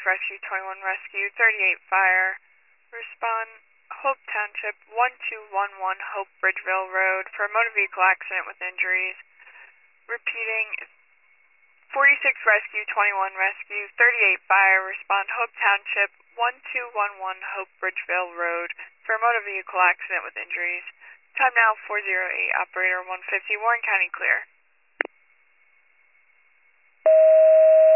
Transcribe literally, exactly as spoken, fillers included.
Rescue twenty-one Rescue, thirty-eight Fire. Respond Hope Township, one two one one Hope Bridgeville Road for a motor vehicle accident with injuries. Repeating, forty-six Rescue, twenty-one Rescue, thirty-eight Fire. Respond Hope Township, one two one one Hope Bridgeville Road for a motor vehicle accident with injuries. Time now four oh eight, operator one fifty, Warren County clear.